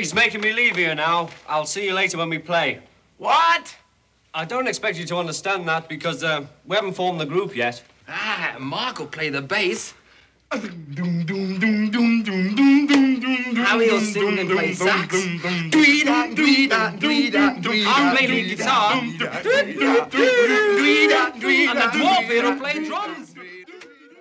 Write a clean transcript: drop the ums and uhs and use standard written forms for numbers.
He's making me leave here now. I'll see you later when we play. What? I don't expect you to understand that because we haven't formed the group yet. Ah, Mark will play the bass. Harry will sing and play sax. I'll play lead guitar. And the dwarf here will play drums.